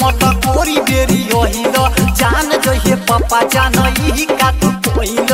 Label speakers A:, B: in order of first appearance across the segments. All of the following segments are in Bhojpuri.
A: मोटा कोरी बेरी ओहिल जान जहे पापा जान यही का तू कोइल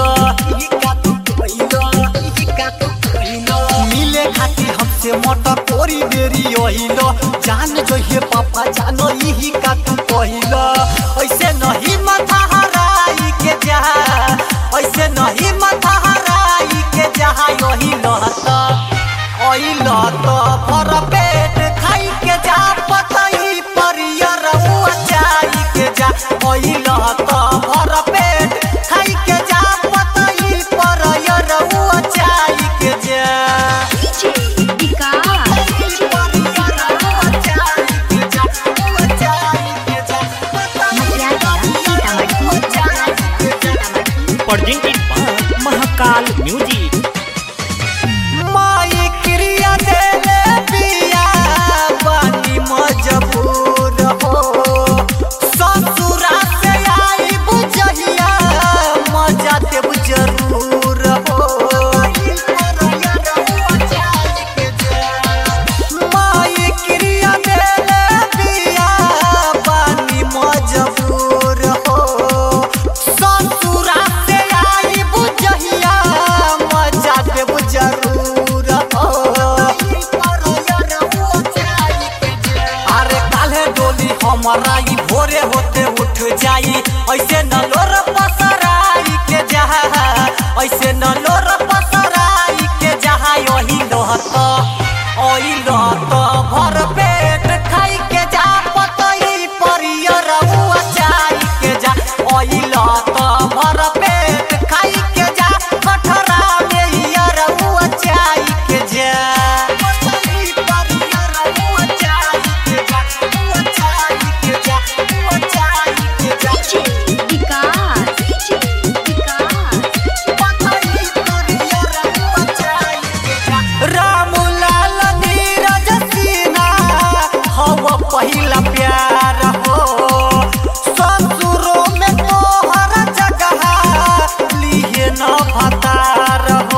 A: मिले खाती हमसे मोटा कोरी बेरी ओहिल जान जहे पापा जान यही का तू कोइल ऐसे नहीं माथा हराई के जा ऐसे नहीं माथा हराई के जा यही लहता ओइल तो भर पेट खाई के जा पतई परियर चाई के जा ओइल तो भर पेट खाई के जा पतई परियर चाई के जा
B: presented by महाकाल म्यूजिक।
A: माई क्रिया देले बिया बानी मजबूर हो ससुरा से आई बुझिया मजा देव जरूर हो माई क्रिया देले बिया बानी मजबूर हो ससुरा से आई बुझिया मजा देव जरूर हो अरे काल्हे डोली हमारा ई भोरे होते उठ जाई ऐसे न लोर पसराई के जहा ऐसे न लोर पसराई के जहा यही लहत ओई लहत भर पेट खाई के जा पतई परियर चाई के जा ओई लहत भर पेट खाई के जा कठरा में यार चाई के जा पतई परियर चाई के जा चाई के जा चाई के जा रामलाल नीरज सिन्हा हव पहिला प्यार हो ससुरों में तोहर जगह लिए न भतार हो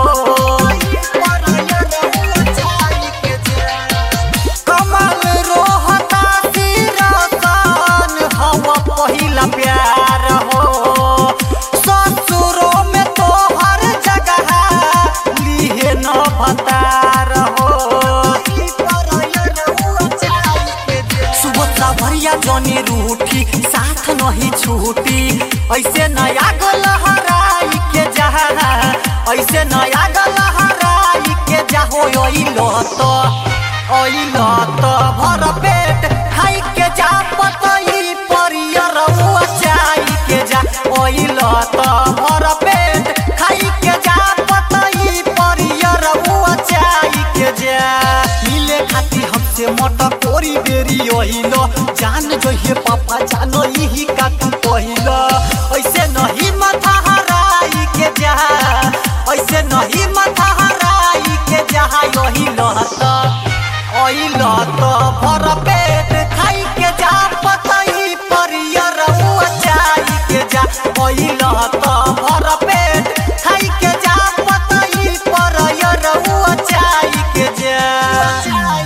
A: कमल रोहता सिरसन हव पहिला प्यार हो ससुरों में तोहर जगह लिए न भतार हो सुबह भरिया जनी रूठी साथ नहीं छूटी ऐसे नया गलहराई के जा ऐसे नया गलहराई के जा हो लत भर पेट खाई के जा पतई परियर चाई के जा लत भर पेट खाई के जा पतई परियर चाई के जा मिले खाती हमसे मोटा कोरी बेरी ओहिल जान जहे पापा जान यही का तू पहिल ऐसे नहीं माथा हराई के जा ऐसे नहीं माथा हराई के जा यही लहत ओइल तो भर पे